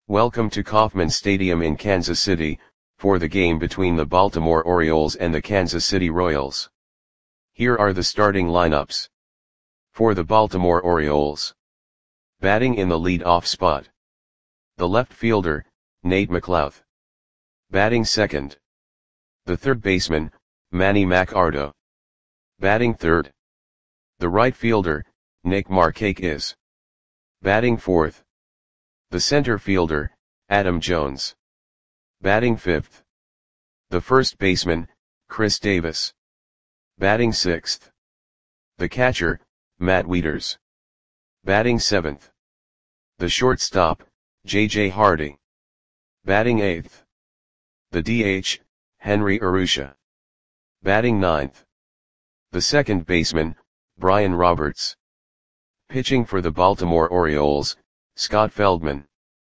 Welcome to Kauffman Stadium in Kansas City, for the game between the Baltimore Orioles and the Kansas City Royals. Here are the starting lineups. For the Baltimore Orioles. Batting in the lead-off spot. The left fielder, Nate McLouth. Batting second. The third baseman, Manny Machado. Batting third. The right fielder, Nick Markakis. Batting fourth. The center fielder, Adam Jones. Batting fifth. The first baseman, Chris Davis. Batting sixth. The catcher, Matt Wieters. Batting seventh. The shortstop, J.J. Hardy. Batting eighth. The DH, Henry Urrutia. Batting ninth. The second baseman, Brian Roberts. Pitching for the Baltimore Orioles, Scott Feldman.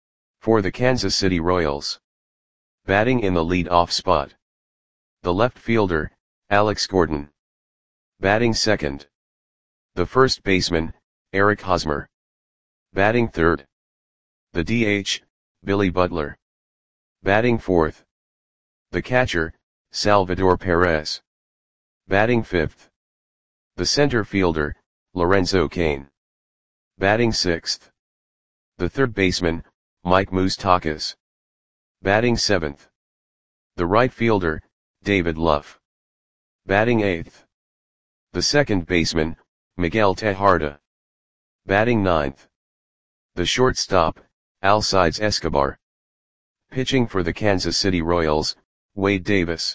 For the Kansas City Royals. Batting in the lead-off spot. The left fielder, Alex Gordon. Batting second. The first baseman, Eric Hosmer. Batting third. The DH, Billy Butler. Batting fourth. The catcher, Salvador Perez. Batting fifth. The center fielder, Lorenzo Cain. Batting sixth. The third baseman, Mike Moustakas. Batting seventh. The right fielder, David Luff. Batting eighth. The second baseman, Miguel Tejada. Batting ninth. The shortstop, Alcides Escobar. Pitching for the Kansas City Royals, Wade Davis.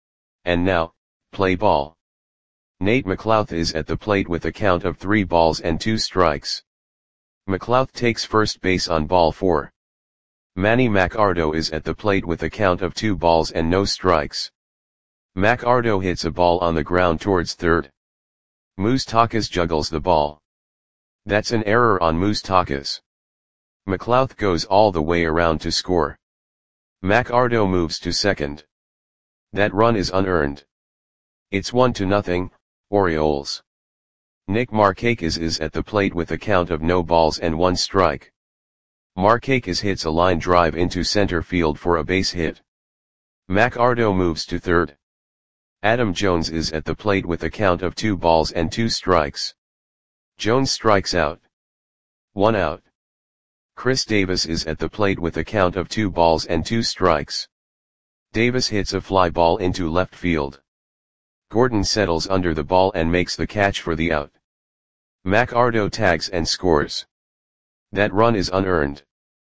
And now, play ball. Nate McLouth is at the plate with a count of 3 balls and 2 strikes. McLouth takes first base on ball 4. Manny Machado is at the plate with a count of 2 balls and no strikes. Machado hits a ball on the ground towards third. Moustakas juggles the ball. That's an error on Moustakas. McLouth goes all the way around to score. Machado moves to second. That run is unearned. It's 1-0, Orioles. Nick Markakis is at the plate with a count of no balls and 1 strike. Markakis hits a line drive into center field for a base hit. Machado moves to third. Adam Jones is at the plate with a count of 2 balls and 2 strikes. Jones strikes out. 1 out. Chris Davis is at the plate with a count of 2 balls and 2 strikes. Davis hits a fly ball into left field. Gordon settles under the ball and makes the catch for the out. Machado tags and scores. That run is unearned.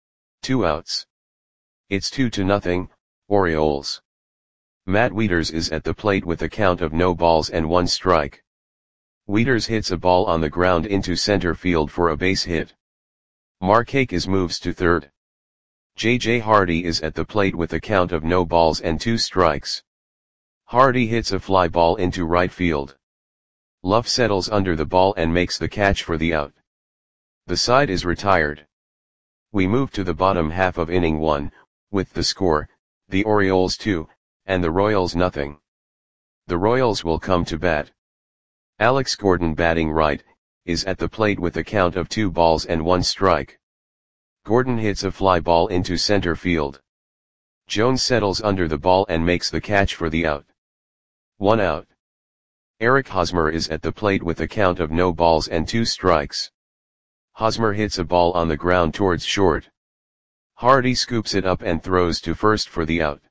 2 outs. It's 2-0, Orioles. Matt Wieters is at the plate with a count of no balls and 1 strike. Wieters hits a ball on the ground into center field for a base hit. Markakis moves to third. J.J. Hardy is at the plate with a count of no balls and 2 strikes. Hardy hits a fly ball into right field. Luff settles under the ball and makes the catch for the out. The side is retired. We move to the bottom half of inning 1, with the score, the Orioles 2, and the Royals 0. The Royals will come to bat. Alex Gordon, batting right, is at the plate with a count of 2 balls and 1 strike. Gordon hits a fly ball into center field. Jones settles under the ball and makes the catch for the out. 1 out. Eric Hosmer is at the plate with a count of no balls and 2 strikes. Hosmer hits a ball on the ground towards short. Hardy scoops it up and throws to first for the out.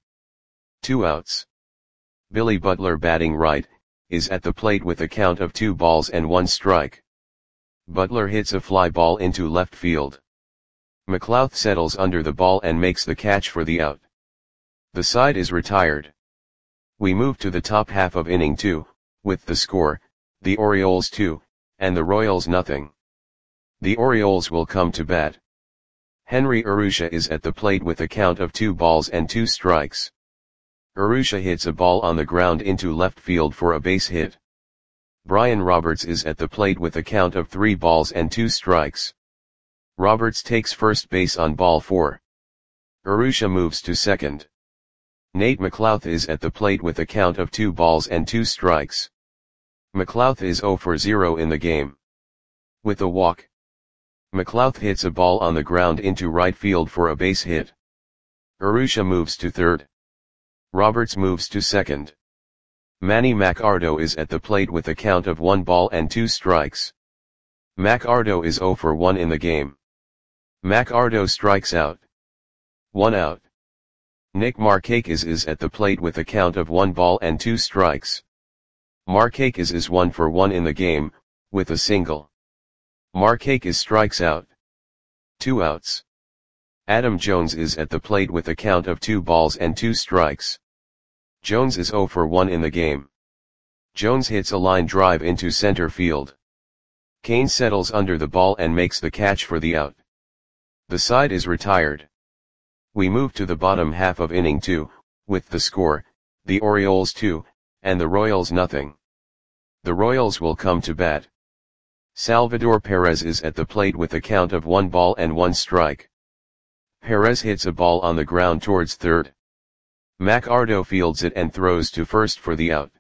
2 outs. Billy Butler, batting right, is at the plate with a count of 2 balls and 1 strike. Butler hits a fly ball into left field. McLouth settles under the ball and makes the catch for the out. The side is retired. We move to the top half of inning 2, with the score, the Orioles 2, and the Royals 0. The Orioles will come to bat. Henry Urrutia is at the plate with a count of 2 balls and 2 strikes. Urrutia hits a ball on the ground into left field for a base hit. Brian Roberts is at the plate with a count of 3 balls and 2 strikes. Roberts takes first base on ball 4. Urrutia moves to second. Nate McLouth is at the plate with a count of 2 balls and 2 strikes. McLouth is 0 for 0 in the game. With a walk. McLouth hits a ball on the ground into right field for a base hit. Arusha moves to third. Roberts moves to second. Manny Macardo is at the plate with a count of 1 ball and 2 strikes. Macardo is 0 for 1 in the game. Macardo strikes out. 1 out. Nick Markakis is at the plate with a count of 1 ball and 2 strikes. Markakis is 1 for 1 in the game, with a single. Markakis strikes out. 2 outs. Adam Jones is at the plate with a count of 2 balls and 2 strikes. Jones is 0 for 1 in the game. Jones hits a line drive into center field. Kane settles under the ball and makes the catch for the out. The side is retired. We move to the bottom half of inning 2, with the score, the Orioles 2, and the Royals nothing. The Royals will come to bat. Salvador Perez is at the plate with a count of 1 ball and 1 strike. Perez hits a ball on the ground towards third. Macardo fields it and throws to first for the out.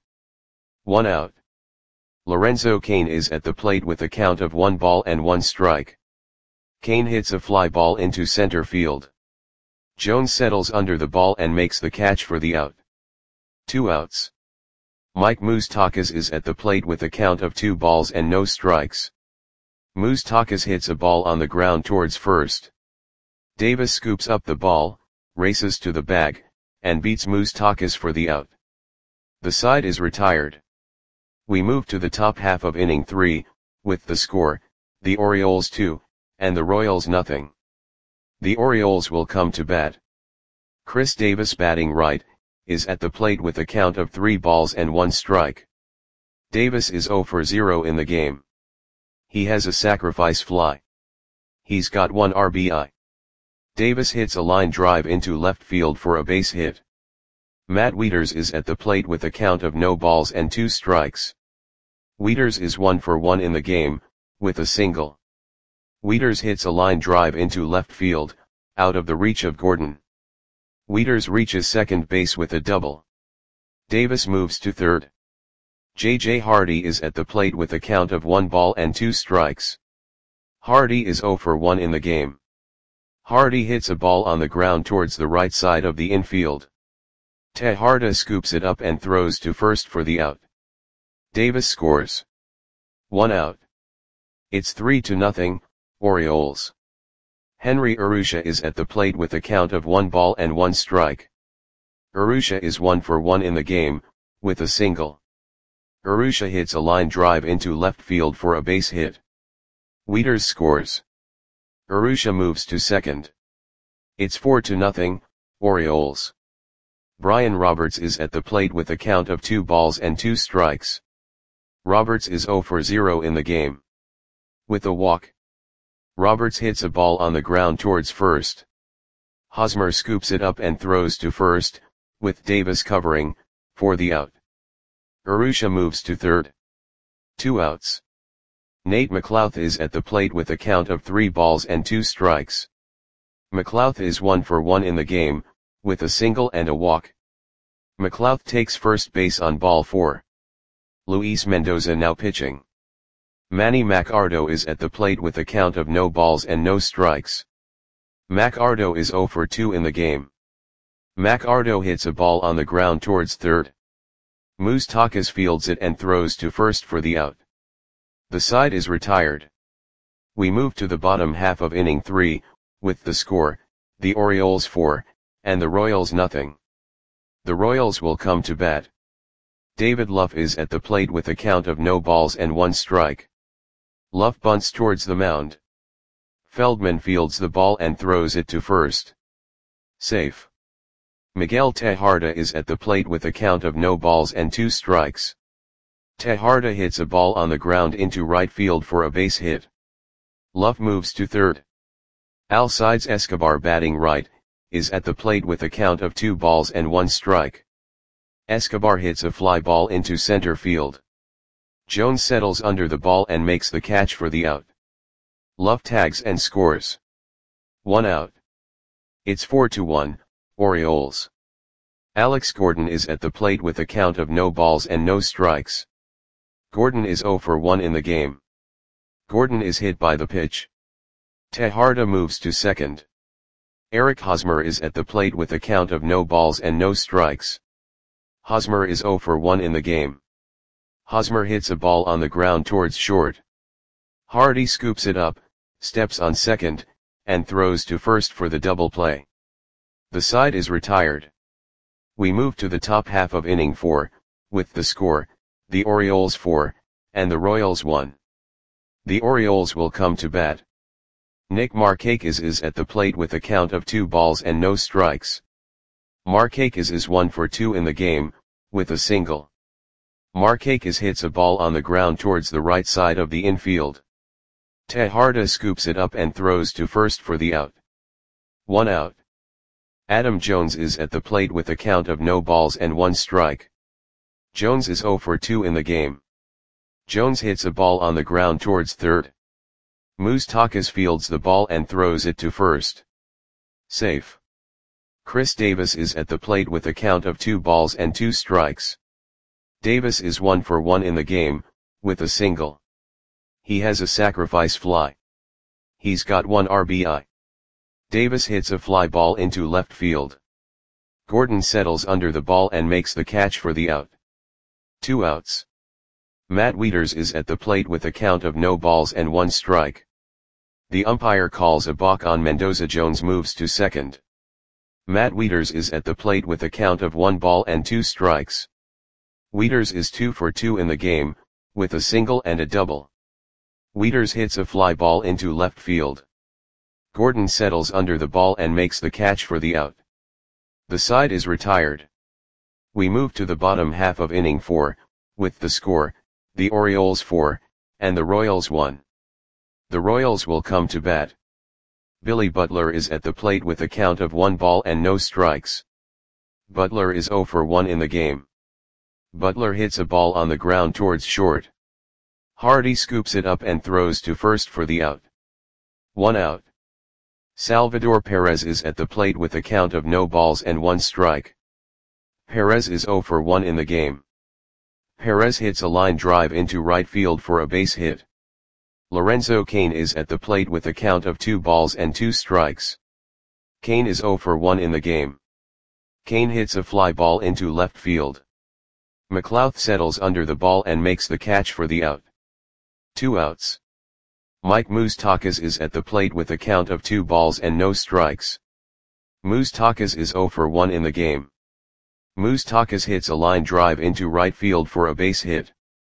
1 out. Lorenzo Cain is at the plate with a count of 1 ball and 1 strike. Cain hits a fly ball into center field. Jones settles under the ball and makes the catch for the out. 2 outs. Mike Moustakas is at the plate with a count of 2 balls and no strikes. Moustakas hits a ball on the ground towards first. Davis scoops up the ball, races to the bag, and beats Moustakas for the out. The side is retired. We move to the top half of inning 3, with the score, the Orioles 2, and the Royals nothing. The Orioles will come to bat. Chris Davis batting right, is at the plate with a count of 3 balls and 1 strike. Davis is 0 for 0 in the game. He has a sacrifice fly. He's got 1 RBI. Davis hits a line drive into left field for a base hit. Matt Wieters is at the plate with a count of no balls and 2 strikes. Wieters is 1 for 1 in the game, with a single. Wieters hits a line drive into left field, out of the reach of Gordon. Wieters reaches second base with a double. Davis moves to third. J.J. Hardy is at the plate with a count of 1 ball and 2 strikes. Hardy is 0 for 1 in the game. Hardy hits a ball on the ground towards the right side of the infield. Tejada scoops it up and throws to first for the out. Davis scores. 1 out. It's 3-0, Orioles. Henry Arusha is at the plate with a count of 1 ball and 1 strike. Arusha is 1 for 1 in the game, with a single. Arusha hits a line drive into left field for a base hit. Wieters scores. Arusha moves to second. It's 4-0, Orioles. Brian Roberts is at the plate with a count of 2 balls and 2 strikes. Roberts is 0 for 0 in the game. With a walk. Roberts hits a ball on the ground towards first. Hosmer scoops it up and throws to first, with Davis covering, for the out. Arusha moves to third. 2 outs. Nate McLouth is at the plate with a count of 3 balls and 2 strikes. McLouth is 1 for 1 in the game, with a single and a walk. McLouth takes first base on ball 4. Luis Mendoza now pitching. Manny Macardo is at the plate with a count of no balls and no strikes. Macardo is 0 for 2 in the game. Macardo hits a ball on the ground towards third. Moustakas fields it and throws to first for the out. The side is retired. We move to the bottom half of inning 3, with the score, the Orioles 4, and the Royals nothing. The Royals will come to bat. David Luff is at the plate with a count of no balls and 1 strike. Luff bunts towards the mound. Feldman fields the ball and throws it to first. Safe. Miguel Tejada is at the plate with a count of no balls and 2 strikes. Tejada hits a ball on the ground into right field for a base hit. Luff moves to third. Alcides Escobar batting right, is at the plate with a count of 2 balls and 1 strike. Escobar hits a fly ball into center field. Jones settles under the ball and makes the catch for the out. Luff tags and scores. 1 out. It's 4-1, Orioles. Alex Gordon is at the plate with a count of no balls and no strikes. Gordon is 0 for 1 in the game. Gordon is hit by the pitch. Tejada moves to second. Eric Hosmer is at the plate with a count of no balls and no strikes. Hosmer is 0 for 1 in the game. Hosmer hits a ball on the ground towards short. Hardy scoops it up, steps on second, and throws to first for the double play. The side is retired. We move to the top half of inning 4, with the score, the Orioles 4, and the Royals 1. The Orioles will come to bat. Nick Markakis is at the plate with a count of 2 balls and no strikes. Markakis is 1 for 2 in the game, with a single. Markakis hits a ball on the ground towards the right side of the infield. Tejada scoops it up and throws to first for the out. 1 out. Adam Jones is at the plate with a count of no balls and 1 strike. Jones is 0 for 2 in the game. Jones hits a ball on the ground towards third. Moustakas fields the ball and throws it to first. Safe. Chris Davis is at the plate with a count of 2 balls and 2 strikes. Davis is 1 for 1 in the game, with a single. He has a sacrifice fly. He's got 1 RBI. Davis hits a fly ball into left field. Gordon settles under the ball and makes the catch for the out. 2 outs. Matt Wieters is at the plate with a count of no balls and 1 strike. The umpire calls a balk on Mendoza. Jones moves to second. Matt Wieters is at the plate with a count of 1 ball and 2 strikes. Wieters is 2 for 2 in the game, with a single and a double. Wieters hits a fly ball into left field. Gordon settles under the ball and makes the catch for the out. The side is retired. We move to the bottom half of inning 4, with the score, the Orioles 4, and the Royals 1. The Royals will come to bat. Billy Butler is at the plate with a count of 1 ball and no strikes. Butler is 0 for 1 in the game. Butler hits a ball on the ground towards short. Hardy scoops it up and throws to first for the out. 1 out. Salvador Perez is at the plate with a count of no balls and 1 strike. Perez is 0 for 1 in the game. Perez hits a line drive into right field for a base hit. Lorenzo Cain is at the plate with a count of 2 balls and 2 strikes. Cain is 0 for 1 in the game. Cain hits a fly ball into left field. McLouth settles under the ball and makes the catch for the out. 2 outs. Mike Moustakas is at the plate with a count of 2 balls and no strikes. Moustakas is 0 for 1 in the game. Moustakas hits a line drive into right field for a base hit.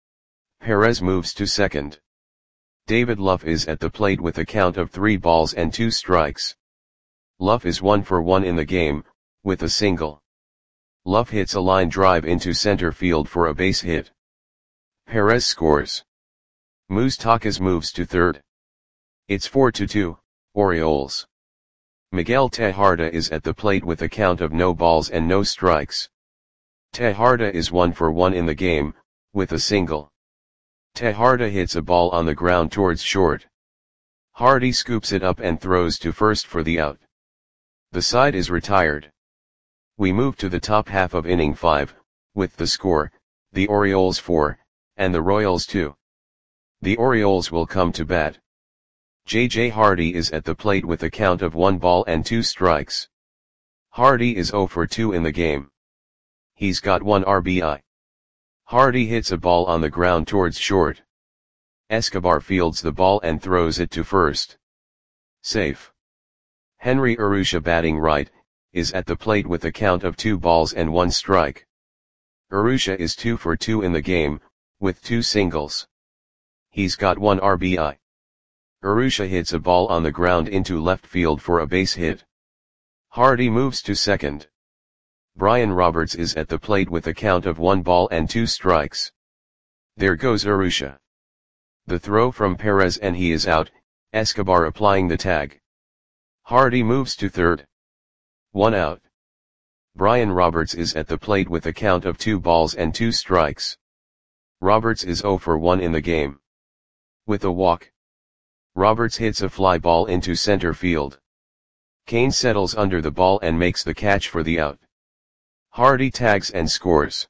Perez moves to second. David Luff is at the plate with a count of 3 balls and 2 strikes. Luff is 1 for 1 in the game, with a single. Luff hits a line drive into center field for a base hit. Perez scores. Moustakas moves to third. It's 4-2, Orioles. Miguel Tejada is at the plate with a count of no balls and no strikes. Tejada is 1 for 1 in the game, with a single. Tejada hits a ball on the ground towards short. Hardy scoops it up and throws to first for the out. The side is retired. We move to the top half of inning 5, with the score, the Orioles 4, and the Royals 2. The Orioles will come to bat. J.J. Hardy is at the plate with a count of 1 ball and 2 strikes. Hardy is 0 for 2 in the game. He's got 1 RBI. Hardy hits a ball on the ground towards short. Escobar fields the ball and throws it to first. Safe. Henry Urrutia, batting right, is at the plate with a count of 2 balls and 1 strike. Urrutia is 2 for 2 in the game, with 2 singles. He's got 1 RBI. Urrutia hits a ball on the ground into left field for a base hit. Hardy moves to second. Brian Roberts is at the plate with a count of 1 ball and 2 strikes. There goes Urrutia. The throw from Perez and he is out, Escobar applying the tag. Hardy moves to third. 1 out. Brian Roberts is at the plate with a count of 2 balls and 2 strikes. Roberts is 0 for 1 in the game. With a walk. Roberts hits a fly ball into center field. Cain settles under the ball and makes the catch for the out. Hardy tags and scores.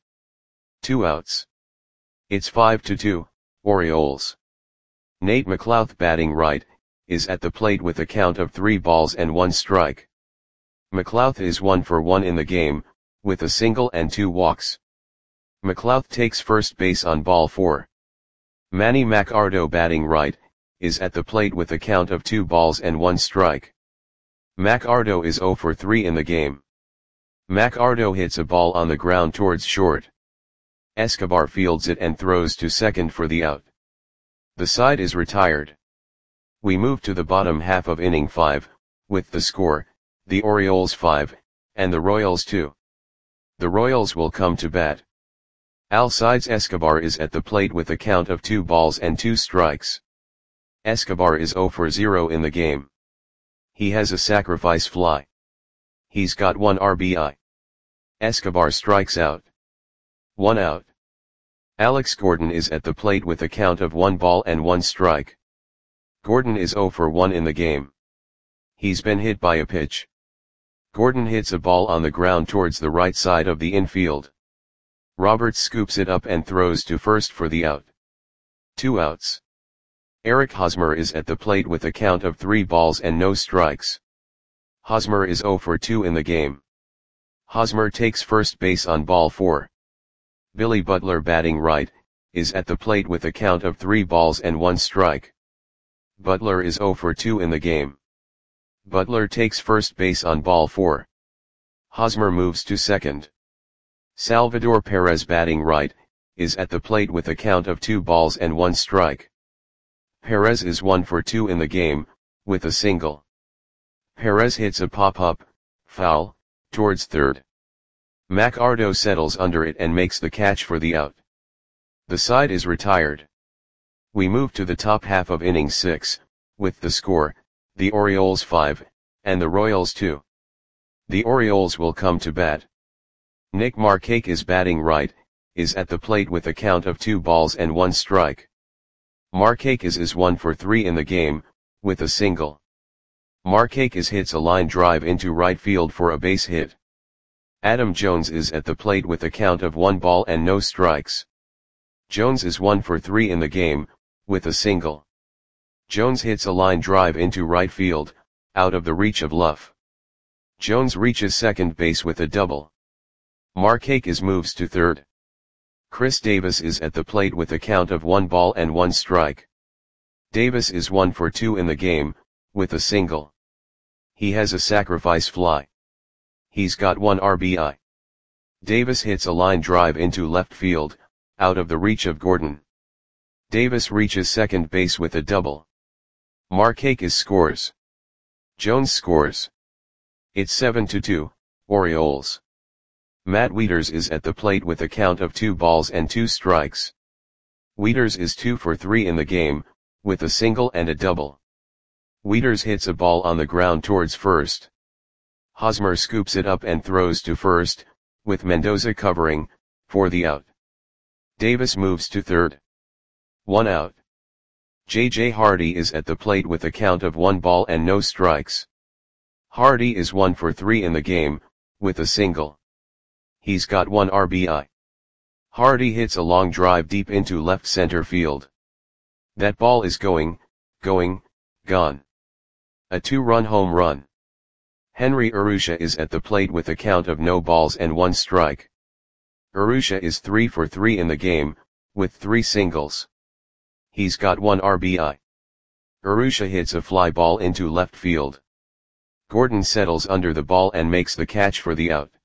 2 outs. It's 5-2, Orioles. Nate McLouth, batting right, is at the plate with a count of 3 balls and 1 strike. McLouth is 1 for 1 in the game, with a single and 2 walks. McLouth takes first base on ball 4. Manny Machado, batting right, is at the plate with a count of 2 balls and 1 strike. Machado is 0 for 3 in the game. Machado hits a ball on the ground towards short. Escobar fields it and throws to second for the out. The side is retired. We move to the bottom half of inning 5, with the score, the Orioles 5, and the Royals 2. The Royals will come to bat. Alcides Escobar is at the plate with a count of 2 balls and 2 strikes. Escobar is 0 for 0 in the game. He has a sacrifice fly. He's got 1 RBI. Escobar strikes out. 1 out. Alex Gordon is at the plate with a count of 1 ball and 1 strike. Gordon is 0 for 1 in the game. He's been hit by a pitch. Gordon hits a ball on the ground towards the right side of the infield. Roberts scoops it up and throws to first for the out. 2 outs. Eric Hosmer is at the plate with a count of 3 balls and no strikes. Hosmer is 0 for 2 in the game. Hosmer takes first base on ball 4. Billy Butler, batting right, is at the plate with a count of 3 balls and 1 strike. Butler is 0 for 2 in the game. Butler takes first base on ball 4. Hosmer moves to second. Salvador Perez, batting right, is at the plate with a count of 2 balls and 1 strike. Perez is 1 for 2 in the game, with a single. Perez hits a pop-up, foul, towards third. Machado settles under it and makes the catch for the out. The side is retired. We move to the top half of inning 6, with the score, the Orioles 5, and the Royals 2. The Orioles will come to bat. Nick Markakis, batting right, is at the plate with a count of 2 balls and 1 strike. Markakis is 1 for 3 in the game, with a single. Markakis hits a line drive into right field for a base hit. Adam Jones is at the plate with a count of 1 ball and no strikes. Jones is 1 for 3 in the game, with a single. Jones hits a line drive into right field, out of the reach of Luff. Jones reaches second base with a double. Markakis moves to third. Chris Davis is at the plate with a count of 1 ball and 1 strike. Davis is 1 for 2 in the game, with a single. He has a sacrifice fly. He's got 1 RBI. Davis hits a line drive into left field, out of the reach of Gordon. Davis reaches second base with a double. Markakis scores. Jones scores. It's 7-2, Orioles. Matt Wieters is at the plate with a count of 2 balls and 2 strikes. Wieters is 2 for 3 in the game, with a single and a double. Wieters hits a ball on the ground towards first. Hosmer scoops it up and throws to first, with Mendoza covering, for the out. Davis moves to third. 1 out. J.J. Hardy is at the plate with a count of 1 ball and no strikes. Hardy is 1 for 3 in the game, with a single. He's got 1 RBI. Hardy hits a long drive deep into left center field. That ball is going, gone. A 2-run home run. Henry Urrutia is at the plate with a count of no balls and 1 strike. Urrutia is 3 for 3 in the game, with 3 singles. He's got 1 RBI. Urrutia hits a fly ball into left field. Gordon settles under the ball and makes the catch for the out.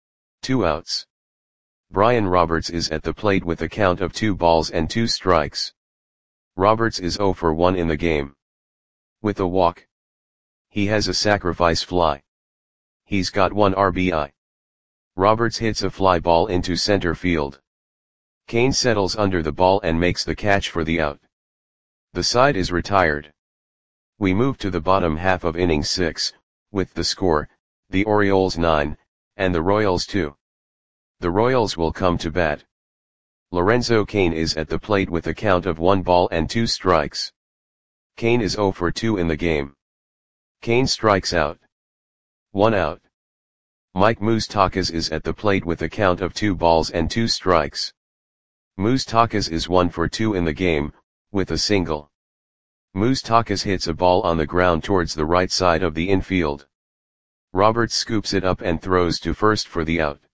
2 outs. Brian Roberts is at the plate with a count of 2 balls and 2 strikes. Roberts is 0 for 1 in the game. With a walk. He has a sacrifice fly. He's got 1 RBI. Roberts hits a fly ball into center field. Kane settles under the ball and makes the catch for the out. The side is retired. We move to the bottom half of inning 6, with the score, the Orioles 9, and the Royals 2. The Royals will come to bat. Lorenzo Cain is at the plate with a count of 1 ball and 2 strikes. Cain is 0 for 2 in the game. Cain strikes out. 1 out. Mike Moustakas is at the plate with a count of 2 balls and 2 strikes. Moustakas is 1 for 2 in the game, with a single. Moustakas hits a ball on the ground towards the right side of the infield. Roberts scoops it up and throws to first for the out.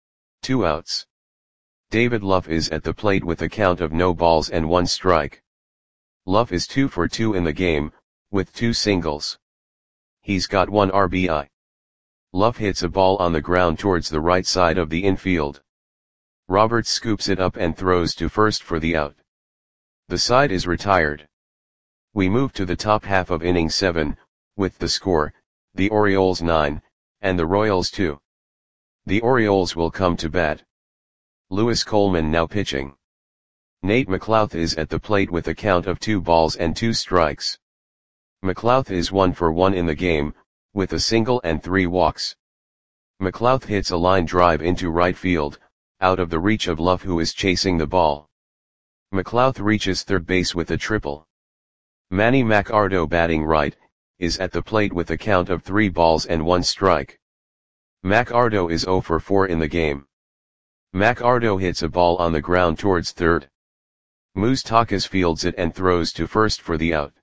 2 outs. David Luff is at the plate with a count of no balls and 1 strike. Luff is 2 for 2 in the game, with 2 singles. He's got 1 RBI. Luff hits a ball on the ground towards the right side of the infield. Roberts scoops it up and throws to first for the out. The side is retired. We move to the top half of inning 7, with the score, the Orioles 9, and the Royals 2. The Orioles will come to bat. Lewis Coleman now pitching. Nate McLouth is at the plate with a count of 2 balls and 2 strikes. McLouth is 1 for 1 in the game, with a single and 3 walks. McLouth hits a line drive into right field, out of the reach of Luff, who is chasing the ball. McLouth reaches third base with a triple. Manny Machado, batting right, is at the plate with a count of 3 balls and 1 strike. Machado is 0 for 4 in the game. Machado hits a ball on the ground towards third. Moustakas fields it and throws to first for the out.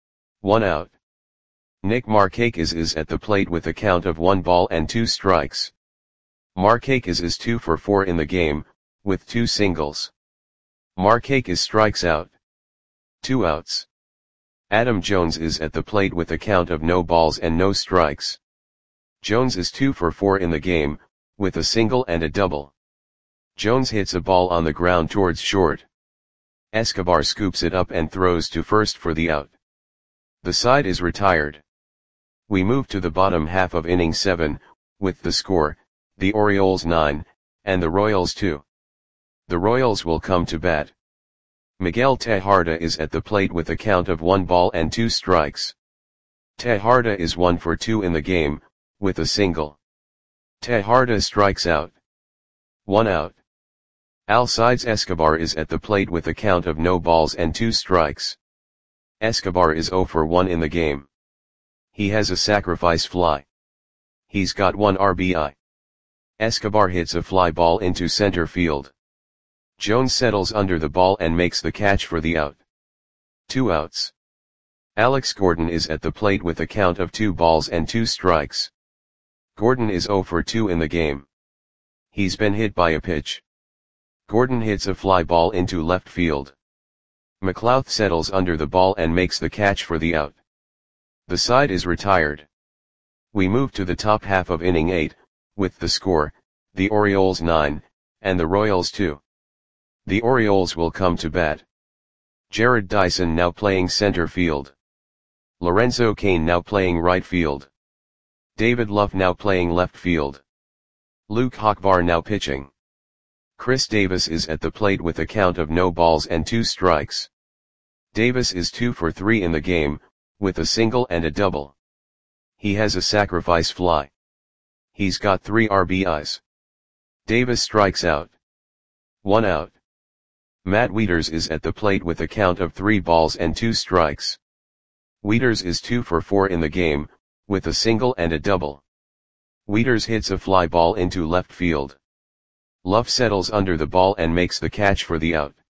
1 out. Nick Markakis is at the plate with a count of 1 ball and 2 strikes. Markakis is 2 for 4 in the game, with 2 singles. Markakis strikes out. 2 outs. Adam Jones is at the plate with a count of no balls and no strikes. Jones is 2 for 4 in the game, with a single and a double. Jones hits a ball on the ground towards short. Escobar scoops it up and throws to first for the out. The side is retired. We move to the bottom half of inning 7, with the score, the Orioles 9, and the Royals 2. The Royals will come to bat. Miguel Tejada is at the plate with a count of 1 ball and 2 strikes. Tejada is 1 for 2 in the game, with a single. Tejada strikes out. 1 out. Alcides Escobar is at the plate with a count of no balls and 2 strikes. Escobar is 0 for 1 in the game. He has a sacrifice fly. He's got 1 RBI. Escobar hits a fly ball into center field. Jones settles under the ball and makes the catch for the out. 2 outs. Alex Gordon is at the plate with a count of 2 balls and 2 strikes. Gordon is 0 for 2 in the game. He's been hit by a pitch. Gordon hits a fly ball into left field. McLouth settles under the ball and makes the catch for the out. The side is retired. We move to the top half of inning 8, with the score, the Orioles 9, and the Royals 2. The Orioles will come to bat. Jared Dyson now playing center field. Lorenzo Cain now playing right field. David Luff now playing left field. Luke Hochvar now pitching. Chris Davis is at the plate with a count of no balls and 2 strikes. Davis is 2 for 3 in the game, with a single and a double. He has a sacrifice fly. He's got 3 RBIs. Davis strikes out. 1 out. Matt Wieters is at the plate with a count of 3 balls and 2 strikes. Wieters is 2 for 4 in the game, with a single and a double. Wieters hits a fly ball into left field. Luff settles under the ball and makes the catch for the out.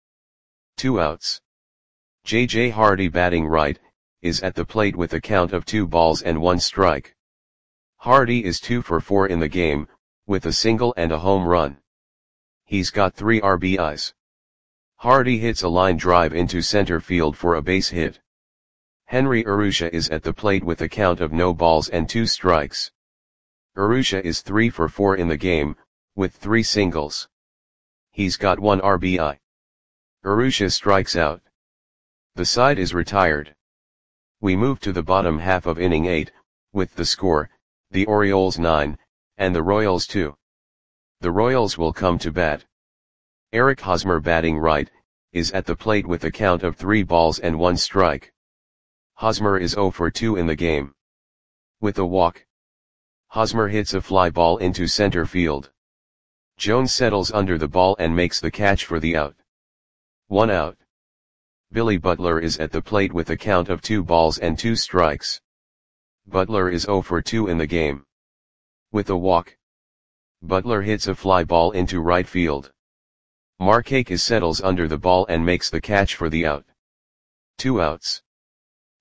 2 outs. J.J. Hardy, batting right, is at the plate with a count of 2 balls and 1 strike. Hardy is 2 for 4 in the game, with a single and a home run. He's got 3 RBIs. Hardy hits a line drive into center field for a base hit. Henry Urrutia is at the plate with a count of no balls and 2 strikes. Urrutia is 3 for 4 in the game, with 3 singles. He's got 1 RBI. Urrutia strikes out. The side is retired. We move to the bottom half of inning 8, with the score, the Orioles 9, and the Royals 2. The Royals will come to bat. Eric Hosmer, batting right, is at the plate with a count of 3 balls and 1 strike. Hosmer is 0 for 2 in the game. With a walk. Hosmer hits a fly ball into center field. Jones settles under the ball and makes the catch for the out. 1 out. Billy Butler is at the plate with a count of 2 balls and 2 strikes. Butler is 0 for 2 in the game. With a walk. Butler hits a fly ball into right field. Markakis settles under the ball and makes the catch for the out. 2 outs.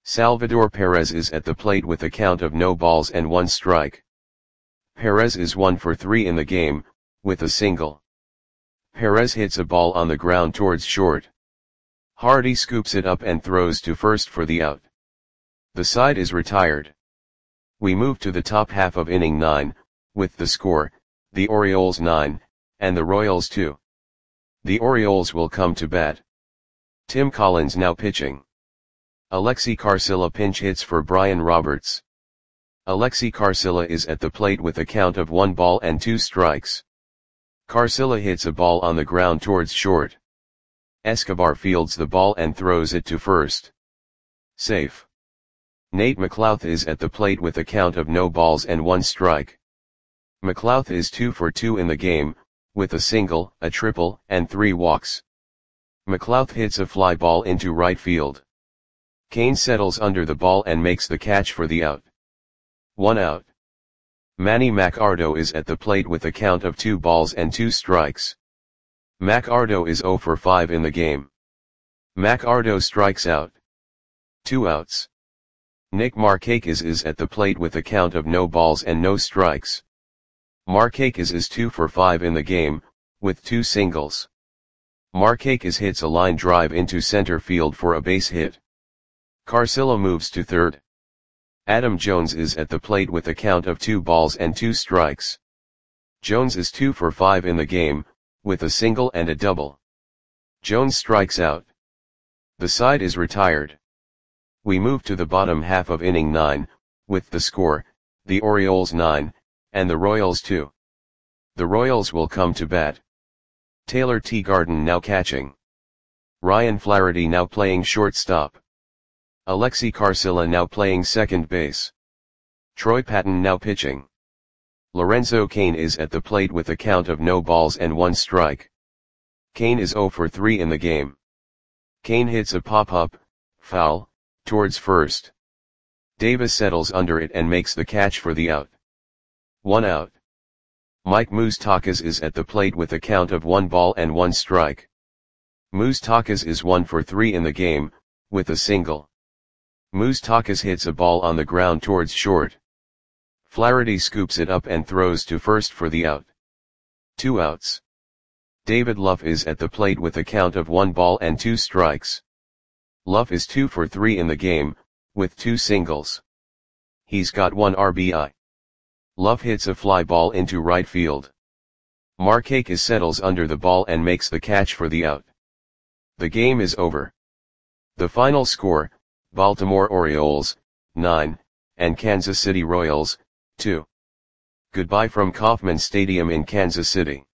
Salvador Perez is at the plate with a count of no balls and 1 strike. Perez is 1 for 3 in the game, with a single. Perez hits a ball on the ground towards short. Hardy scoops it up and throws to first for the out. The side is retired. We move to the top half of inning 9, with the score, the Orioles 9, and the Royals 2. The Orioles will come to bat. Tim Collins now pitching. Alexi Carcilla pinch hits for Brian Roberts. Alexi Carcilla is at the plate with a count of 1 ball and 2 strikes. Carcilla hits a ball on the ground towards short. Escobar fields the ball and throws it to first. Safe. Nate McLouth is at the plate with a count of no balls and 1 strike. McLouth is 2 for 2 in the game, with a single, a triple, and 3 walks. McLouth hits a fly ball into right field. Kane settles under the ball and makes the catch for the out. 1 out. Manny Macardo is at the plate with a count of 2 balls and 2 strikes. Macardo is 0 for 5 in the game. Macardo strikes out. 2 outs. Nick Markakis is at the plate with a count of no balls and no strikes. Markakis is 2 for 5 in the game, with 2 singles. Markakis hits a line drive into center field for a base hit. Carcilla moves to third. Adam Jones is at the plate with a count of 2 balls and 2 strikes. Jones is 2 for 5 in the game, with a single and a double. Jones strikes out. The side is retired. We move to the bottom half of inning 9, with the score, the Orioles 9, and the Royals 2. The Royals will come to bat. Taylor Teagarden now catching. Ryan Flaherty now playing shortstop. Alexi Carcilla now playing second base. Troy Patton now pitching. Lorenzo Cain is at the plate with a count of no balls and 1 strike. Cain is 0 for 3 in the game. Cain hits a pop-up, foul, towards first. Davis settles under it and makes the catch for the out. 1 out. Mike Moustakas is at the plate with a count of 1 ball and 1 strike. Moustakas is 1 for 3 in the game, with a single. Moustakas hits a ball on the ground towards short. Flaherty scoops it up and throws to first for the out. 2 outs. David Luff is at the plate with a count of 1 ball and 2 strikes. Luff is 2 for 3 in the game, with 2 singles. He's got 1 RBI. Luff hits a fly ball into right field. Markakis settles under the ball and makes the catch for the out. The game is over. The final score, Baltimore Orioles, 9, and Kansas City Royals, 2. Goodbye from Kauffman Stadium in Kansas City.